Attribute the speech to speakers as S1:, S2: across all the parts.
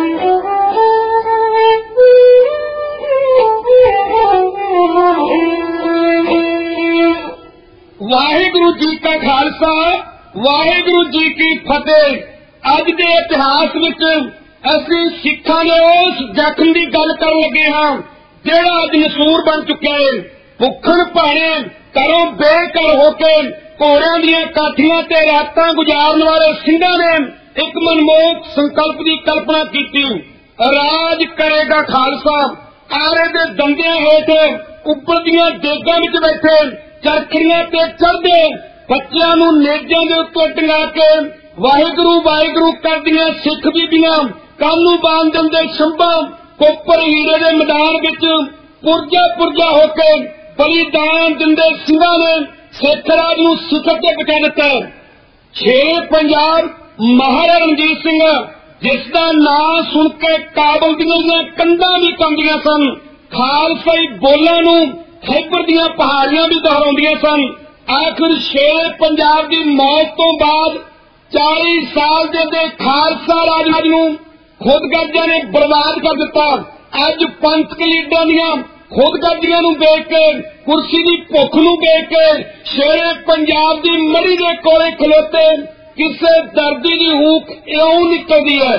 S1: वाहिगुरु जी का खालसा वाहिगुरु जी की फतेह। अज के इतिहास विच असी सिखां दे उस जख्म की गल कर लगे हाँ जिहड़ा अज नसूर बन चुका है। भुखण भाणे घरों बेघर होके घोड़ियां दीयां काठियां ते रातां गुजारन वाले सिंघां ने एक मनमोहक संकल्प की कल्पना की। राज करेगा खालसा। आरे दे दंदियां हेठ उबलदियां देगां विच बैठे चरखड़ियां ते चढ़दे बच्चियां नूं नेजां दे उत्ते टंगा के वाहिगुरु वाहिगुरु करदियां सिख बीबियां कानू बांध दिंदे शंभा कोपर हीरे दे मैदान विच पुरजा पुरजा होके बलिदान दिंदे सिंघां ने सिख राज नूं सिखर ते पहुंचा दिता। शेर पंजाब महाराजा रणजीत सिंह जिसका नाम सुन के काबल दीयां कंधां भी कंबदियां सन। खालसाई बोलां नूं खैबर दीयां पहाड़ियां भी दोहराउंदियां सन। आखिर शेर पंजाब की मौत तो बाद 40 साल दे खालसा राज नूं खुदगर्जियां ने बर्बाद कर दिता। अज पंथ लीडरां दीयां खुदगर्जियां नूं देख के कुर्सी की भुख नूं देख के शेर पंजाब की मड़ी दे कोले खलोते किसे दर्दी की हूक इउं निकलदी है।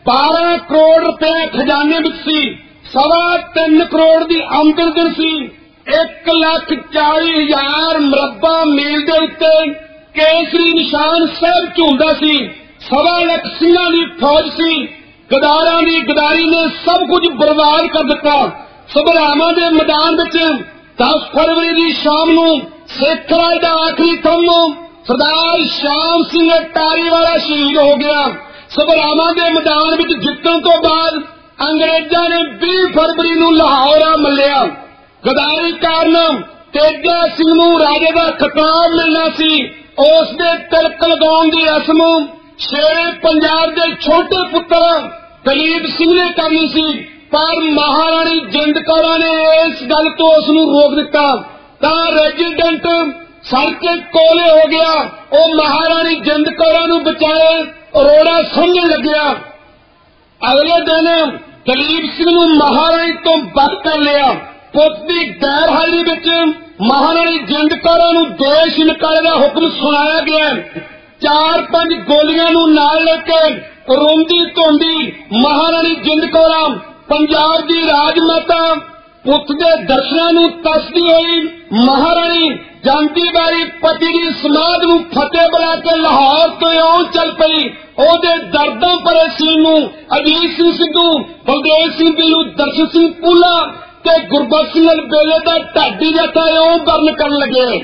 S1: 12 ਕਰੋੜ रुपए खजाने ਵਿੱਚ ਸੀ। 3.25 ਕਰੋੜ ਦੀ ਆਮਦਨ ਸੀ। 1,40,000 ਮੁਰੱਬਾ ਮੀਲ ਦੇ ਉੱਤੇ ਕੇਸਰੀ ਨਿਸ਼ਾਨ ਸਾਹਿਬ ਝੂਲਦਾ ਸੀ। 1.25 ਲੱਖ ਸਿੰਘਾਂ ਦੀ ਫੌਜ ਸੀ। ਗਦਾਰਾਂ ਦੀ ਗਦਾਰੀ ਨੇ ਸਭ ਕੁਝ ਬਰਬਾਦ ਕਰ ਦਿੱਤਾ। ਸਭਰਾਵਾਂ ਦੇ ਮੈਦਾਨ ਵਿੱਚ 10 ਫਰਵਰੀ ਦੀ ਸ਼ਾਮ ਨੂੰ ਸਿੱਖ ਰਾਜ ਦਾ ਆਖਰੀ ਥੰਮ ਸਰਦਾਰ ਸ਼ਾਮ ਸਿੰਘ ਅਟਾਰੀ ਵਾਲਾ ਸ਼ਹੀਦ ਹੋ ਗਿਆ। ਸਭਰਾਵਾਂ ਦੇ ਮੈਦਾਨ ਵਿੱਚ ਜਿੱਤਣ ਤੋਂ ਬਾਅਦ ਅੰਗਰੇਜ਼ਾਂ ਨੇ 20 ਫਰਵਰੀ ਨੂੰ ਲਾਹੌਰ ਮੱਲਿਆ। ਗਦਾਰੀ ਕਾਰਨ ਤੇਜਾ ਸਿੰਘ ਨੂੰ ਰਾਜੇ ਦਾ ਖਿਤਾਬ ਮਿਲਣਾ ਸੀ। ਉਸ ਦੇ ਤਿਲਕ ਲਗਾਉਣ ਦੀ ਰਸਮ ਸ਼ੇਰੇ ਪੰਜਾਬ ਦੇ ਛੋਟੇ ਪੁੱਤਰ ਦਲੀਪ ਸਿੰਘ ਨੇ ਕਰਨੀ ਸੀ, ਪਰ ਮਹਾਰਾਣੀ ਜਿੰਦ ਕੌਰਾਂ ਨੇ ਇਸ ਗੱਲ ਤੋਂ ਉਸ ਨੂੰ ਰੋਕ ਦਿੱਤਾ। ਤਾਂ ਰੈਜੀਡੈਂਟ ਸੜ ਕੇ ਕੋਲੇ ਹੋ ਗਿਆ। ਉਹ ਮਹਾਰਾਣੀ ਜਿੰਦ ਕੌਰਾਂ ਨੂੰ ਬਚਾਏ ਅਰੋੜਾ ਸਮਝਣ ਲੱਗਿਆ। ਅਗਲੇ ਦਿਨ ਦਲੀਪ ਸਿੰਘ ਨੂੰ ਮਹਾਰਾਣੀ ਤੋਂ ਵੱਖ ਕਰ ਲਿਆ। ਪੁੱਤ ਦੀ ਗੈਰ ਹਾਜ਼ਰੀ ਵਿੱਚ ਮਹਾਰਾਣੀ ਜਿੰਦ ਕੌਰਾਂ ਨੂੰ ਦੇਸ਼ ਨਿਕਾਲੇ ਦਾ ਹੁਕਮ ਸੁਣਾਇਆ ਗਿਆ। 4-5 ਗੋਲੀਆਂ ਨੂੰ ਨਾਲ ਲੈ ਕੇ ਰੋਂਦੀ ਧੋਂਦੀ ਮਹਾਰਾਣੀ ਜਿੰਦ ਕੌਰਾਂ ਪੰਜਾਬ ਦੀ ਰਾਜਮਾਤਾ ਪੁੱਤ ਦੇ ਦਰਸ਼ਨਾਂ ਨੂੰ ਤਰਸਦੀ ਹੋਈ ਮਹਾਰਾਣੀ ਜਾਂਦੀ ਵਾਰੀ ਪਤੀ ਦੀ ਸਮਾਧ ਨੂੰ ਫਤਿਹ ਬੁਲਾ ਕੇ ਲਾਹੌਰ ਤੋਂ ਇਉਂ ਚੱਲ ਪਈ। ਉਹਦੇ ਦਰਦਾਂ ਭਰੇ ਸੀਨ ਨੂੰ ਅਜੀਤ ਸਿੰਘ ਸਿੱਧੂ, ਬਲਦੇਵ ਸਿੰਘ ਪੀਲੂ, ਦਰਸ਼ਨ ਸਿੰਘ ਪੂਲਾ ਤੇ ਗੁਰਬਖਸ਼ ਸਿੰਘ ਅਲਬੇਲੇ ਦਾ ਢਾਡੀ ਜੱਥਾ ਇਉਂ ਬਰਨ ਕਰਨ ਲੱਗੇ।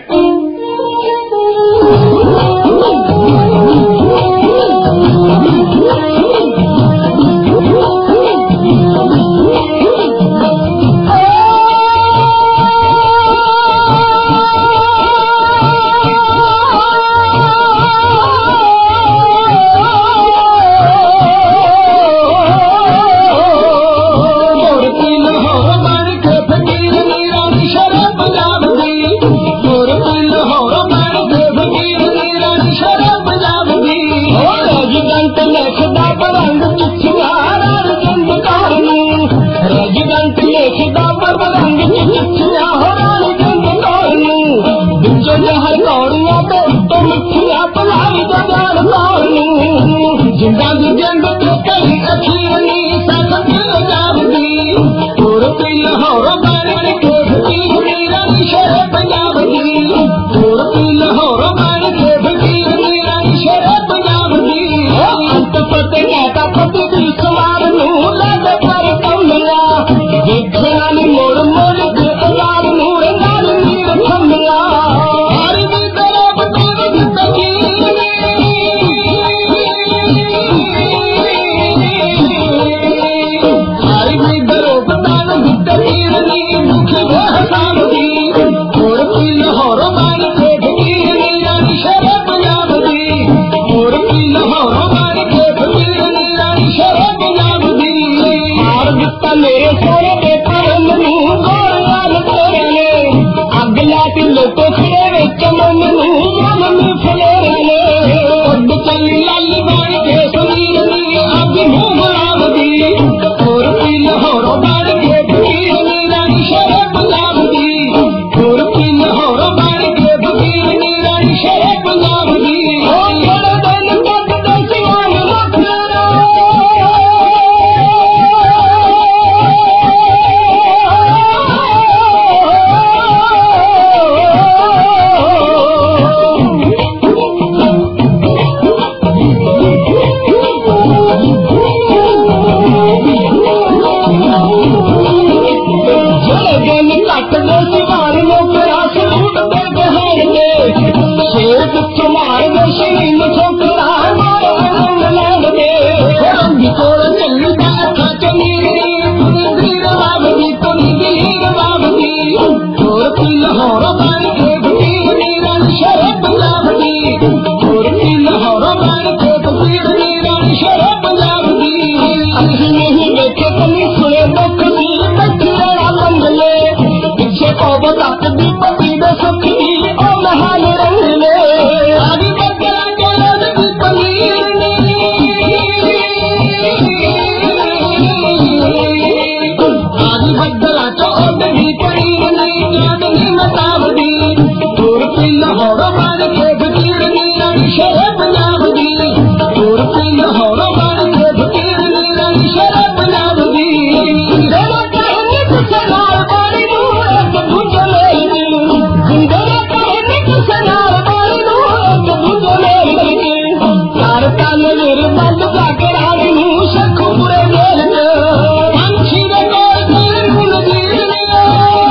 S1: नाल बारी नू एक दूजे लेके जिंदे कहने किसे नाल बारी नू एक दूजे लेके चार काल मेरे बंद जाके रानी नू शखपुरे मेल पंछी दे कोल तेरे मुल जीर लिया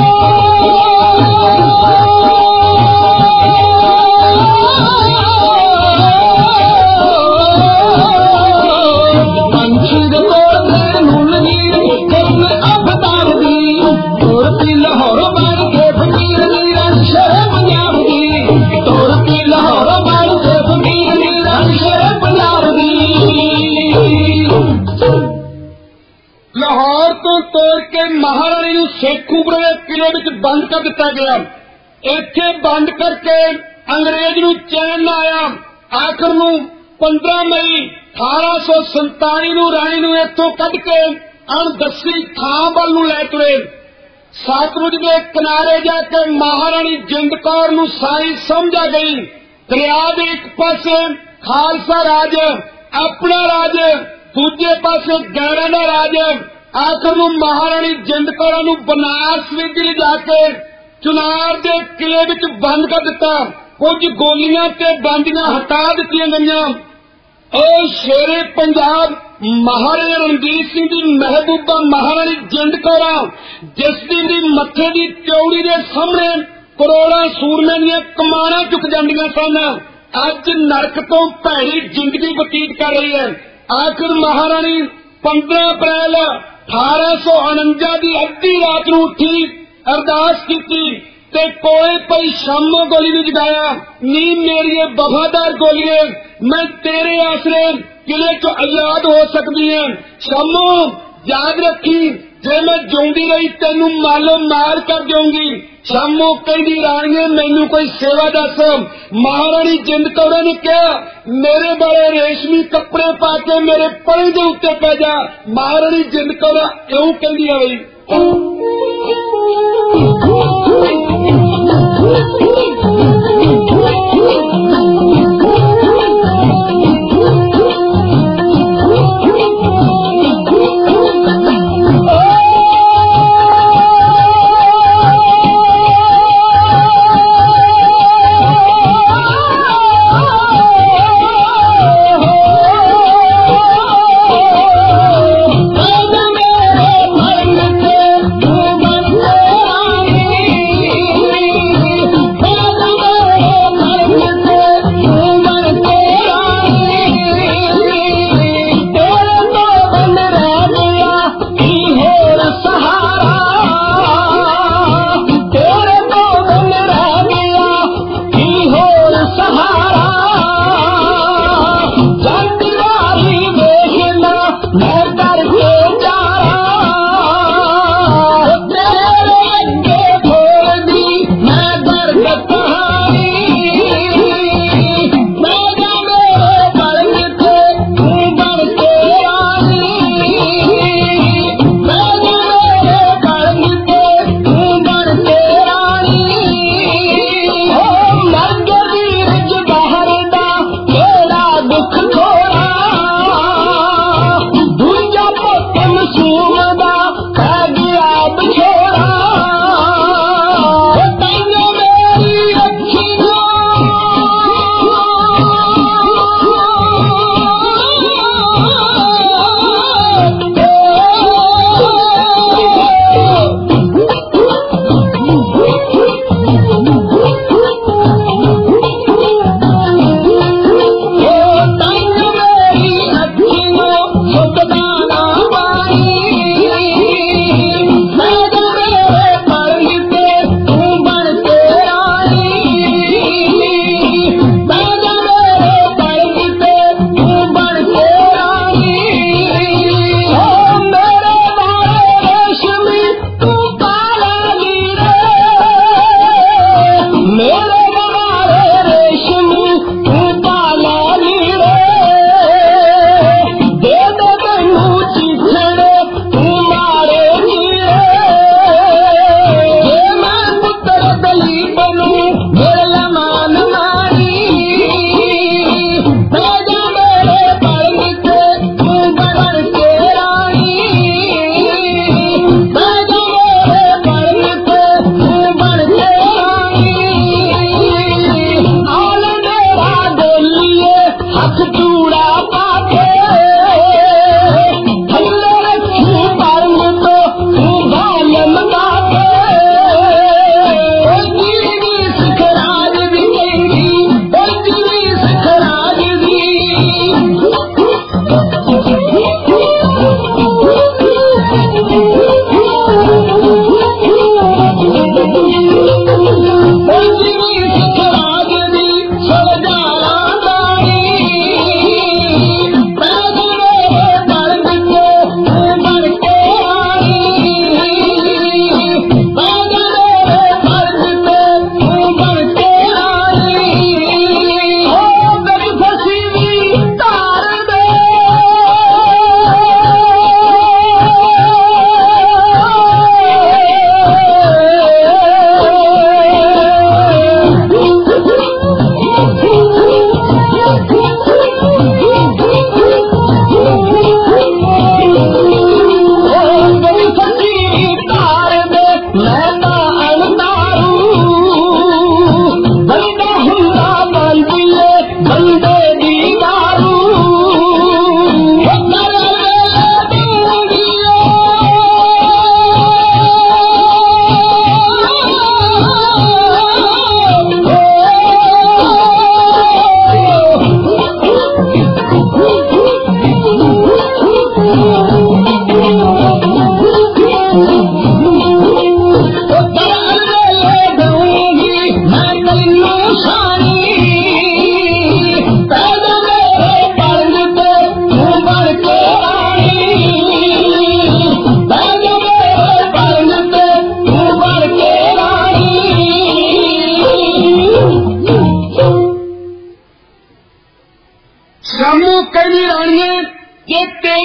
S1: पंछी दे कोल तेरे मुल जीर तेरे अवतार दी तुरती लाहौर बन के फकीर दी रंग शहर पंजाब दी तुरती लाहौर बन के फकीर दी रंग शहर पंजाब दी लाहौर तो तोड़ के महाराणी नूं शेखूपुरे दे किले विच बंद कर दिता गया। इत्थे बंद करके अंग्रेज नूं चैन ना आया। आखिर नूं 15 मई 1847 नूं राणी नूं इत्थों कढ के अणदसी थां वल नूं लै तुरे। सतलुज के किनारे जाके महाराणी जिंद कौर नूं सारी समझ आ गई। दरिया दे एक पासे खालसा राज अपना राज, दूजे पासे गैरां दा राज। आखिर नूं महाराणी जिंद कौर नूं बनारस विच लिजा के चुनार दे किले विच बंद कर दिता। कुछ गोलियां ते बंदियां हटा दित्तियां गईयां। ओ शेरे पंजाब महाराजा रणजीत सिंह की महबूबा महाराणी जिंद कौर जिस दिन दी मत्थे की त्योड़ी के सामने करोड़ों सूरमे दियां कमाना चुक जांदियां सन, अज नरक तो भैड़ी जिंदगी बतीत कर रही है। आखिर महाराणी 15 अप्रैल 1849 की अद्धी रात नूं उठी, अरदास की ते कोए पई शामो गोली नूं जगाया। नी मेरिए वफादार गोलीए, मैं तेरे आसरे किले चो आजाद हो सकती है। शामो याद रखी, जे मैं जिउंदी रही तेनू मालो मार कर दूंगी। शामो कहदी राणीए मैनू कोई सेवा दस। महाराणी जिंद कौर ने कहा मेरे बड़े रेशमी कपड़े पा के मेरे पले दे उत्ते पै जा। महाराणी जिंद कौर इउं कहदी है बई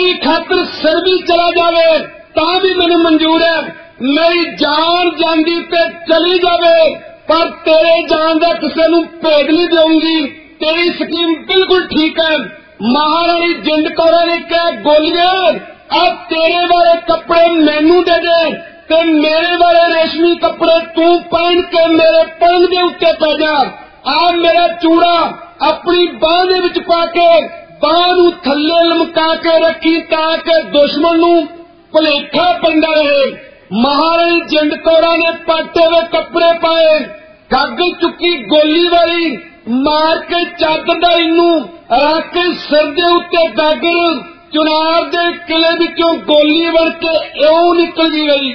S1: तेरी खातर सिर भी चला जावे तां भी मैनूं मंजूर है, मेरी जान जांदी ते चली जावे पर तेरे जान दा किसे नूं भेद नहीं दूंगी। तेरी स्कीम बिल्कुल ठीक है। महाराणी जिंद कौर ने कहा गोलियां अब तेरे वाले कपड़े मैनू दे दे ते मेरे वाले रेशमी कपड़े तू पहन के मेरे पलंग दे उत्ते पै जा। आ मेरा चूड़ा अपनी बांह दे विच पा के बांह नूं थल्ले लमका के रखी ताकि दुश्मन नूं भुलेखा पैंदा रहे। महाराणी जिंद कौर ने पाटे हुए कपड़े पाए, गग चुकी गोली वाली मार के चादर दा इनू रख के सिर दे उत्ते गागर चुनार दे किले विचों गोली बन के इउं निकल गई।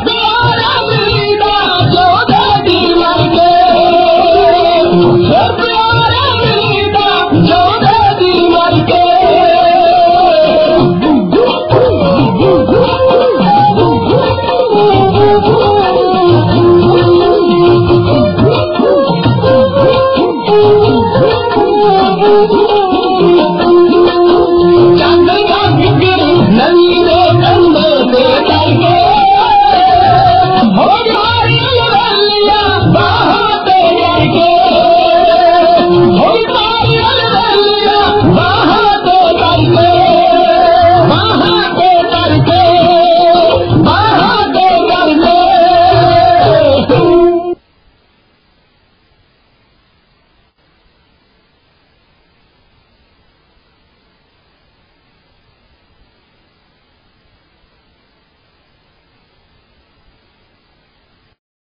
S1: Happy